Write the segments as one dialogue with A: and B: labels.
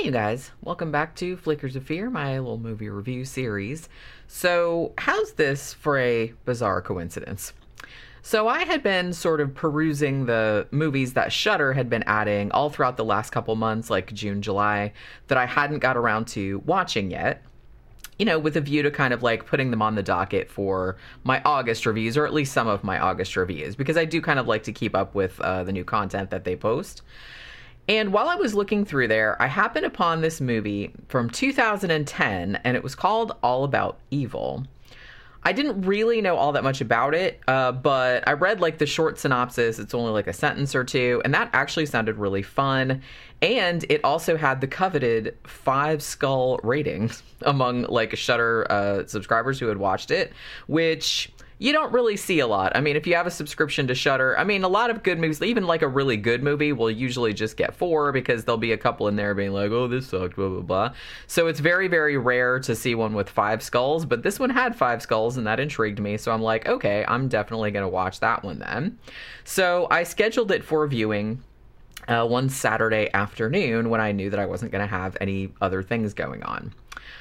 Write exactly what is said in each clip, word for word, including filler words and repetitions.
A: you guys, welcome back to Flickers of Fear, my little movie review series. So, how's this for a bizarre coincidence? So I had been sort of perusing the movies that Shudder had been adding all throughout the last couple months, like June, July, that I hadn't got around to watching yet. You know, with a view to kind of like putting them on the docket for my August reviews, or at least some of my August reviews, because I do kind of like to keep up with uh, the new content that they post. And while I was looking through there, I happened upon this movie from two thousand ten, and it was called All About Evil. I didn't really know all that much about it, uh, but I read like the short synopsis. It's only like a sentence or two, and that actually sounded really fun. And it also had the coveted five skull ratings among like Shudder uh, subscribers who had watched it, which you don't really see a lot. I mean, if you have a subscription to Shudder, I mean, a lot of good movies, even like a really good movie, will usually just get four because there'll be a couple in there being like, oh, this sucked, blah, blah, blah. So it's very, very rare to see one with five skulls, but this one had five skulls, and that intrigued me. So I'm like, okay, I'm definitely going to watch that one then. So I scheduled it for viewing uh, one Saturday afternoon when I knew that I wasn't going to have any other things going on.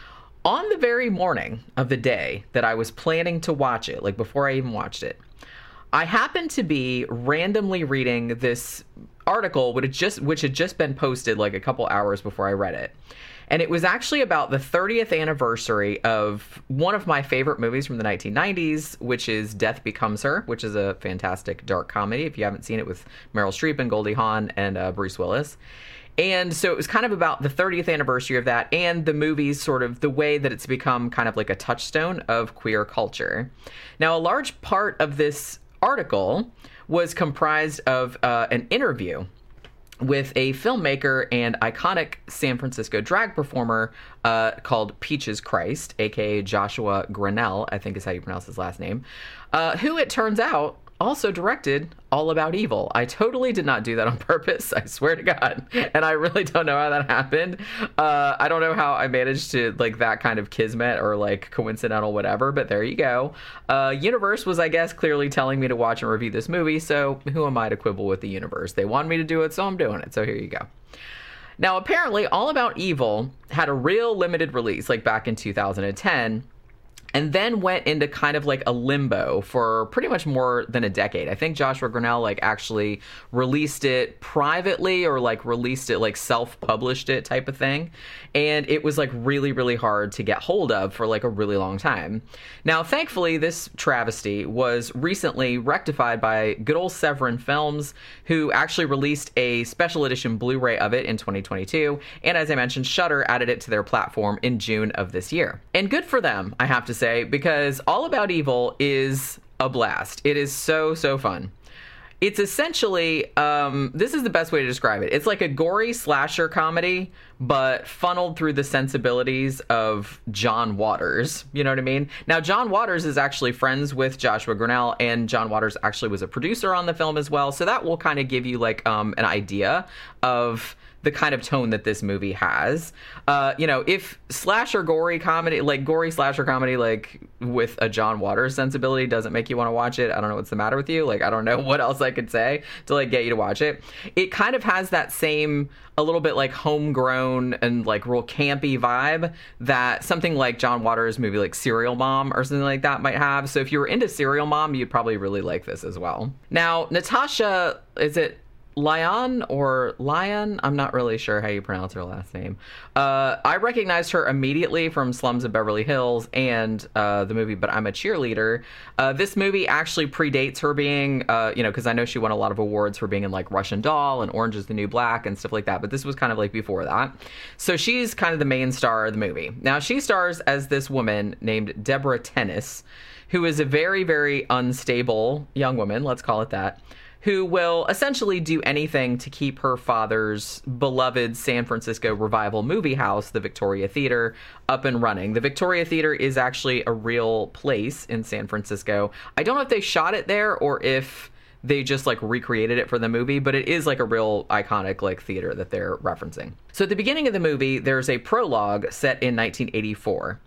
A: On the very morning of the day that I was planning to watch it, like before I even watched it, I happened to be randomly reading this article which had just, which had just been posted like a couple hours before I read it. And it was actually about the thirtieth anniversary of one of my favorite movies from the nineteen nineties, which is Death Becomes Her, which is a fantastic dark comedy, if you haven't seen it, with Meryl Streep and Goldie Hawn and uh, Bruce Willis. And so it was kind of about the thirtieth anniversary of that, and the movie's sort of the way that it's become kind of like a touchstone of queer culture. Now, a large part of this article was comprised of uh, an interview with a filmmaker and iconic San Francisco drag performer uh, called Peaches Christ, aka Joshua Grenell, I think is how you pronounce his last name, uh, who, it turns out, also directed All About Evil. I totally did not do that on purpose, I swear to God. And I really don't know how that happened. Uh, I don't know how I managed to, like, that kind of kismet or, like, coincidental whatever, but there you go. Uh, Universe was, I guess, clearly telling me to watch and review this movie, so who am I to quibble with the universe? They wanted me to do it, so I'm doing it. So here you go. Now, apparently, All About Evil had a real limited release, like, back in two thousand ten, and then went into kind of like a limbo for pretty much more than a decade. I think Joshua Grenell like actually released it privately, or like released it, like self-published it type of thing. And it was like really, really hard to get hold of for like a really long time. Now, thankfully, this travesty was recently rectified by good old Severin Films, who actually released a special edition Blu-ray of it in twenty twenty-two. And as I mentioned, Shudder added it to their platform in June of this year. And good for them, I have to say, because All About Evil is a blast. It is so, so fun. It's essentially, um, this is the best way to describe it. It's like a gory slasher comedy, but funneled through the sensibilities of John Waters. You know what I mean? Now, John Waters is actually friends with Joshua Grenell, and John Waters actually was a producer on the film as well. So that will kind of give you like um, an idea of the kind of tone that this movie has. Uh, you know, if slasher gory comedy, like gory slasher comedy, like with a John Waters sensibility doesn't make you want to watch it, I don't know what's the matter with you. Like, I don't know what else I could say to like get you to watch it. It kind of has that same, a little bit like homegrown and like real campy vibe that something like John Waters' movie like Serial Mom or something like that might have. So if you were into Serial Mom, you'd probably really like this as well. Now, Natasha, is it Lyon or Lyon? I'm not really sure how you pronounce her last name. Uh, I recognized her immediately from Slums of Beverly Hills and uh, the movie But I'm a Cheerleader. Uh, this movie actually predates her being, uh, you know, because I know she won a lot of awards for being in like Russian Doll and Orange is the New Black and stuff like that, but this was kind of like before that. So she's kind of the main star of the movie. Now, she stars as this woman named Deborah Tennis, who is a very, very unstable young woman, let's call it that, who will essentially do anything to keep her father's beloved San Francisco revival movie house, the Victoria Theater, up and running. The Victoria Theater is actually a real place in San Francisco. I don't know if they shot it there or if they just like recreated it for the movie, but it is like a real iconic like theater that they're referencing. So at the beginning of the movie, there's a prologue set in nineteen eighty-four.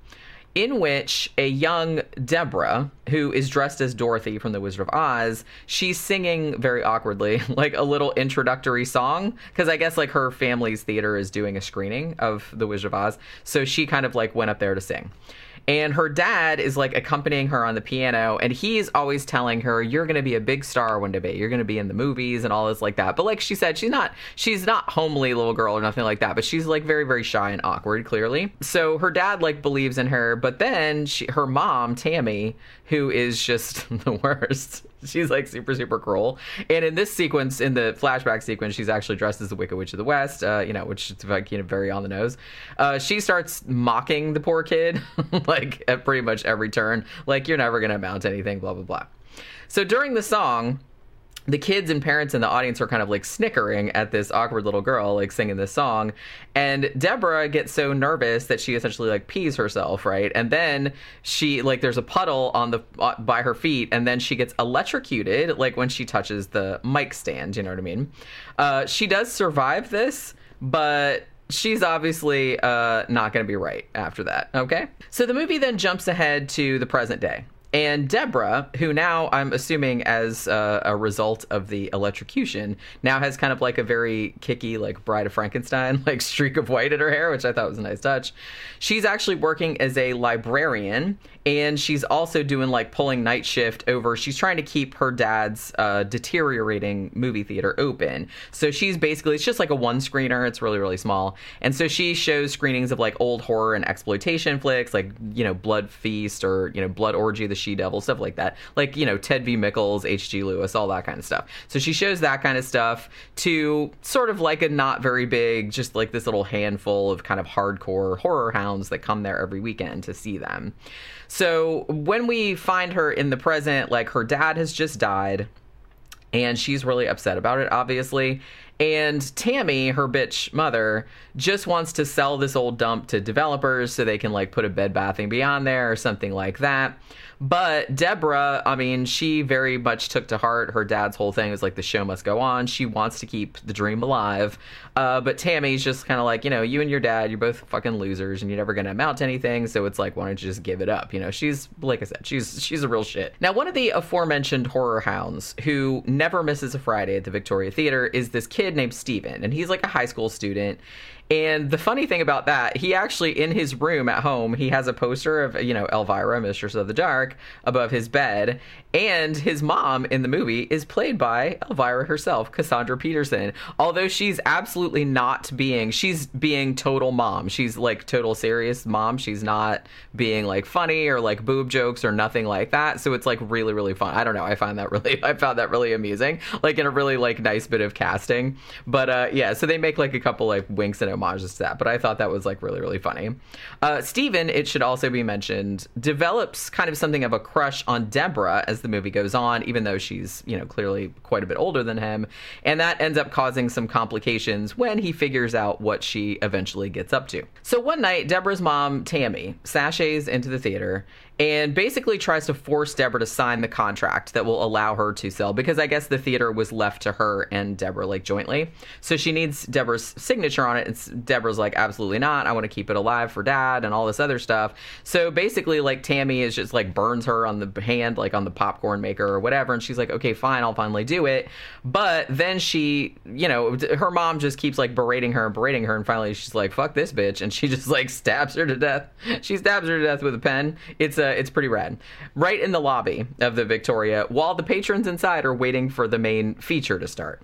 A: in which a young Deborah, who is dressed as Dorothy from The Wizard of Oz, she's singing very awkwardly, like a little introductory song, because I guess like her family's theater is doing a screening of The Wizard of Oz, so she kind of like went up there to sing. And her dad is like accompanying her on the piano, and he's always telling her, you're going to be a big star one day. You're going to be in the movies and all this like that. But like she said, she's not she's not homely little girl or nothing like that, but she's like very, very shy and awkward, clearly. So her dad like believes in her, but then she, her mom, Tammy, who is just the worst. She's like super, super cruel. And in this sequence, in the flashback sequence, she's actually dressed as the Wicked Witch of the West, uh, you know, which is like, you know, very on the nose. Uh, she starts mocking the poor kid, like at pretty much every turn. Like, you're never going to amount to anything, blah, blah, blah. So during the song, the kids and parents in the audience are kind of like snickering at this awkward little girl like singing this song, and Deborah gets so nervous that she essentially like pees herself, right? And then she like there's a puddle on the uh, by her feet, and then she gets electrocuted like when she touches the mic stand, you know what I mean? Uh, she does survive this, but she's obviously uh, not going to be right after that, okay? So the movie then jumps ahead to the present day. And Deborah, who now I'm assuming as uh, a result of the electrocution, now has kind of like a very kicky, like Bride of Frankenstein, like streak of white in her hair, which I thought was a nice touch. She's actually working as a librarian, and she's also doing like pulling night shift over. She's trying to keep her dad's uh, deteriorating movie theater open. So she's basically, it's just like a one screener. It's really, really small. And so she shows screenings of like old horror and exploitation flicks, like, you know, Blood Feast or, you know, Blood Orgy, the She-Devil, stuff like that. Like, you know, Ted V. Mickles, H G. Lewis, all that kind of stuff. So she shows that kind of stuff to sort of like a not very big, just like this little handful of kind of hardcore horror hounds that come there every weekend to see them. So when we find her in the present, like her dad has just died, and she's really upset about it, obviously. And Tammy, her bitch mother, just wants to sell this old dump to developers so they can like put a Bed Bath and Beyond there or something like that. But Deborah, I mean, she very much took to heart her dad's whole thing was like the show must go on. She wants to keep the dream alive. Uh, but Tammy's just kind of like, you know, you and your dad, you're both fucking losers and you're never going to amount to anything. So it's like, why don't you just give it up? You know, she's, like I said, she's she's a real shit. Now, one of the aforementioned horror hounds who never misses a Friday at the Victoria Theater is this kid named Steven. And he's like a high school student. And the funny thing about that, he actually, in his room at home, he has a poster of, you know, Elvira, Mistress of the Dark, above his bed. And his mom in the movie is played by Elvira herself, Cassandra Peterson. Although she's absolutely not being, she's being total mom. She's like total serious mom. She's not being like funny or like boob jokes or nothing like that. So it's like really, really fun. I don't know. I find that really, I found that really amusing, like in a really like nice bit of casting. But uh, yeah, so they make like a couple like winks and homages to that, but I thought that was like really, really funny. Uh, Steven, it should also be mentioned, develops kind of something of a crush on Deborah as the movie goes on, even though she's, you know, clearly quite a bit older than him. And that ends up causing some complications when he figures out what she eventually gets up to. So one night, Deborah's mom, Tammy, sashays into the theater and basically tries to force Deborah to sign the contract that will allow her to sell, because I guess the theater was left to her and Deborah like jointly. So she needs Deborah's signature on it. And Deborah's like, absolutely not. I want to keep it alive for dad and all this other stuff. So basically like Tammy is just like burns her on the hand, like on the popcorn maker or whatever. And she's like, okay, fine, I'll finally do it. But then she, you know, her mom just keeps like berating her and berating her. And finally she's like, fuck this bitch. And she just like stabs her to death. She stabs her to death with a pen. It's a, it's pretty rad. Right in the lobby of the Victoria, while the patrons inside are waiting for the main feature to start.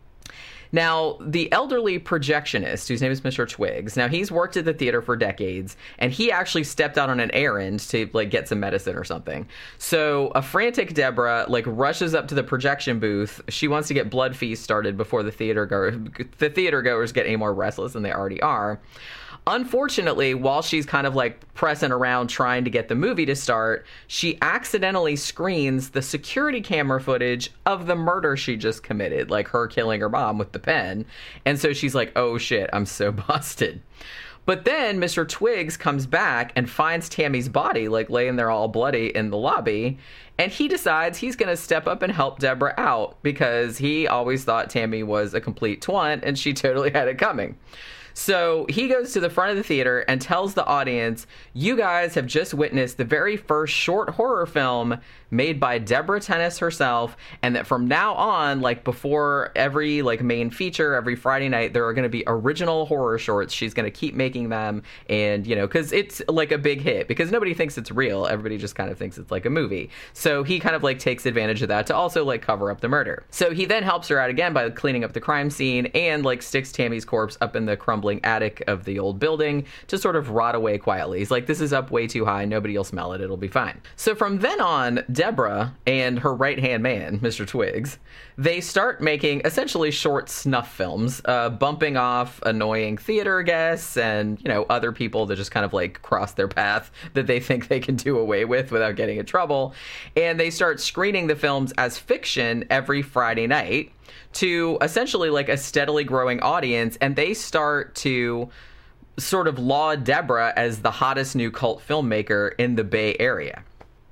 A: Now, the elderly projectionist, whose name is Mister Twiggs, now he's worked at the theater for decades, and he actually stepped out on an errand to like get some medicine or something. So a frantic Deborah like rushes up to the projection booth. She wants to get Blood Feast started before the theater go- the theater goers get any more restless than they already are. Unfortunately, while she's kind of like pressing around trying to get the movie to start, she accidentally screens the security camera footage of the murder she just committed, like her killing her mom with the pen. And so she's like, oh shit, I'm so busted. But then Mister Twiggs comes back and finds Tammy's body like laying there all bloody in the lobby. And he decides he's going to step up and help Deborah out because he always thought Tammy was a complete twant and she totally had it coming. So he goes to the front of the theater and tells the audience, you guys have just witnessed the very first short horror film made by Deborah Tennis herself, and that from now on, like before every like main feature, every Friday night, there are going to be original horror shorts. She's going to keep making them, and you know, because it's like a big hit, because nobody thinks it's real. Everybody just kind of thinks it's like a movie. So he kind of like takes advantage of that to also like cover up the murder. So he then helps her out again by cleaning up the crime scene and like sticks Tammy's corpse up in the crumbling attic of the old building to sort of rot away quietly. He's like, this is up way too high. Nobody will smell it. It'll be fine. So from then on, Deborah and her right-hand man, Mister Twiggs, they start making essentially short snuff films, uh, bumping off annoying theater guests and, you know, other people that just kind of like cross their path that they think they can do away with without getting in trouble. And they start screening the films as fiction every Friday night to essentially like a steadily growing audience. And they start to sort of laud Deborah as the hottest new cult filmmaker in the Bay Area.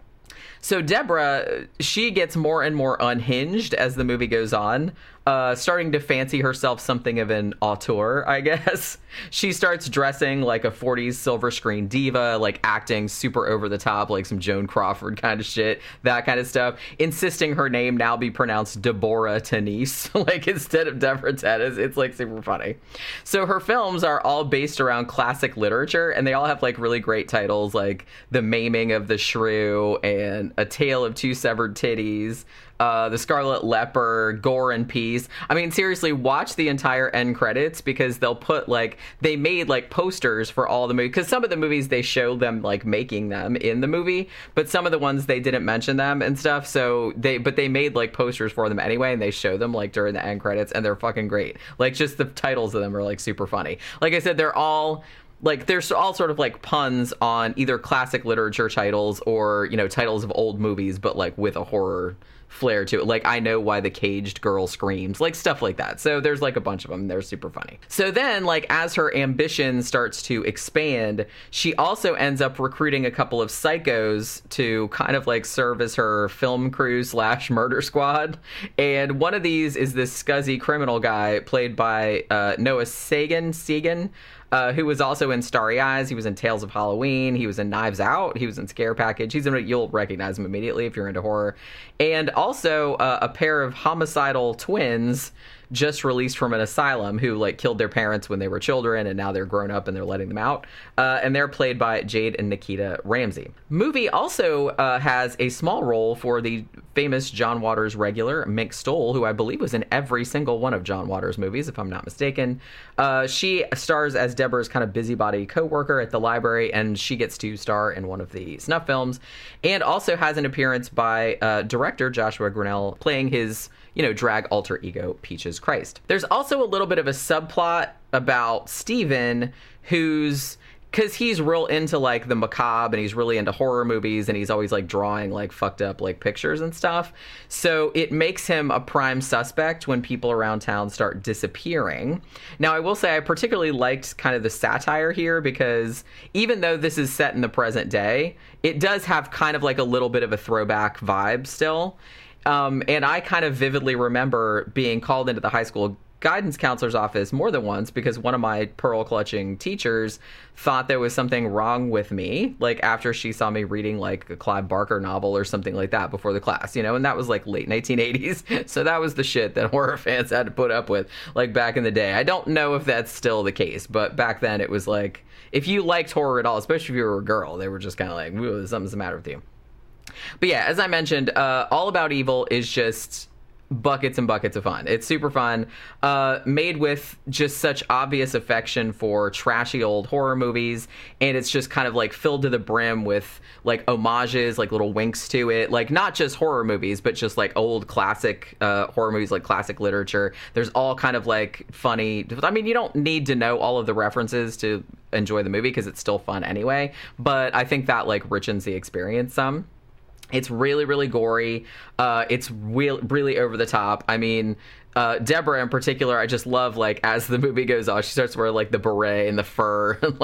A: So Deborah, she gets more and more unhinged as the movie goes on, uh, starting to fancy herself something of an auteur, I guess. She starts dressing like a forties silver screen diva, like acting super over the top, like some Joan Crawford kind of shit, that kind of stuff, insisting her name now be pronounced Deborah Tennis, like instead of Deborah Tennis. It's like super funny. So her films are all based around classic literature, and they all have like really great titles like The Maiming of the Shrew and A Tale of Two Severed Titties, Uh, The Scarlet Leper, Gore and Peace. I mean, seriously, watch the entire end credits, because they'll put like, they made like posters for all the movies, because some of the movies they show them like making them in the movie, but some of the ones they didn't mention them and stuff. So they, but they made like posters for them anyway, and they show them like during the end credits, and they're fucking great. Like just the titles of them are like super funny. Like I said, they're all like, there's all sort of like puns on either classic literature titles or, you know, titles of old movies, but like with a horror flair to it. Like, I Know Why the Caged Girl Screams, like stuff like that. So there's like a bunch of them. They're super funny. So then, like, as her ambition starts to expand, she also ends up recruiting a couple of psychos to kind of like serve as her film crew slash murder squad. And one of these is this scuzzy criminal guy played by uh, Noah Sagan, Segan, Uh, who was also in Starry Eyes. He was in Tales of Halloween. He was in Knives Out. He was in Scare Package. He's in, you'll recognize him immediately if you're into horror. And also uh, a pair of homicidal twins just released from an asylum who like killed their parents when they were children, and now they're grown up and they're letting them out. Uh, and they're played by Jade and Nikita Ramsey. Movie also uh, has a small role for the famous John Waters regular, Mink Stole, who I believe was in every single one of John Waters' movies, if I'm not mistaken. Uh, she stars as Deborah's kind of busybody co-worker at the library, and she gets to star in one of the snuff films, and also has an appearance by uh, director Joshua Grinnell playing his, you know, drag alter ego, Peaches Christ. There's also a little bit of a subplot about Steven, who's, because he's real into like the macabre, and he's really into horror movies, and he's always like drawing like fucked up like pictures and stuff. So it makes him a prime suspect when people around town start disappearing. Now, I will say I particularly liked kind of the satire here, because even though this is set in the present day, it does have kind of like a little bit of a throwback vibe still. Um, and I kind of vividly remember being called into the high school guidance counselor's office more than once because one of my pearl clutching teachers thought there was something wrong with me, like after she saw me reading like a Clive Barker novel or something like that before the class, you know, and that was like late nineteen eighties. So that was the shit that horror fans had to put up with like back in the day. I don't know if that's still the case, but back then it was like, if you liked horror at all, especially if you were a girl, they were just kind of like, whoa, something's the matter with you. But yeah, as I mentioned, uh, All About Evil is just buckets and buckets of fun. It's super fun, uh, made with just such obvious affection for trashy old horror movies, and it's just kind of like filled to the brim with like homages, like little winks to it, like not just horror movies, but just like old classic uh, horror movies, like classic literature. There's all kind of like funny, I mean, you don't need to know all of the references to enjoy the movie because it's still fun anyway, but I think that like richens the experience some. It's really, really gory. Uh, it's re- really over the top. I mean, uh, Deborah in particular, I just love, like, as the movie goes on, she starts wearing, like, the beret and the fur. And, like,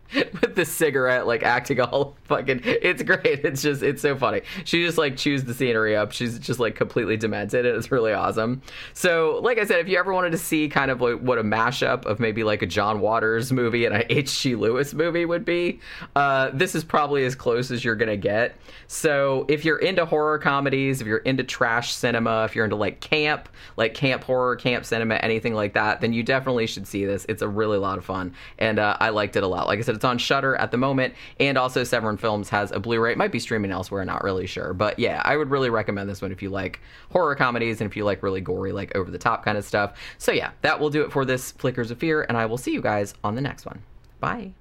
A: with the cigarette, like acting all fucking. It's great. It's just, it's so funny. She just like chews the scenery up. She's just like completely demented, and it's really awesome. So, like I said, if you ever wanted to see kind of like what a mashup of maybe like a John Waters movie and a H G. Lewis movie would be, uh, this is probably as close as you're gonna get. So, if you're into horror comedies, if you're into trash cinema, if you're into like camp, like camp horror, camp cinema, anything like that, then you definitely should see this. It's a really lot of fun, and uh, I liked it a lot. Like I said, it's on Shudder at the moment, and also Severin Films has a Blu-ray. It might be streaming elsewhere, not really sure. But yeah, I would really recommend this one if you like horror comedies and if you like really gory, like over-the-top kind of stuff. So yeah, that will do it for this Flickers of Fear, and I will see you guys on the next one. Bye.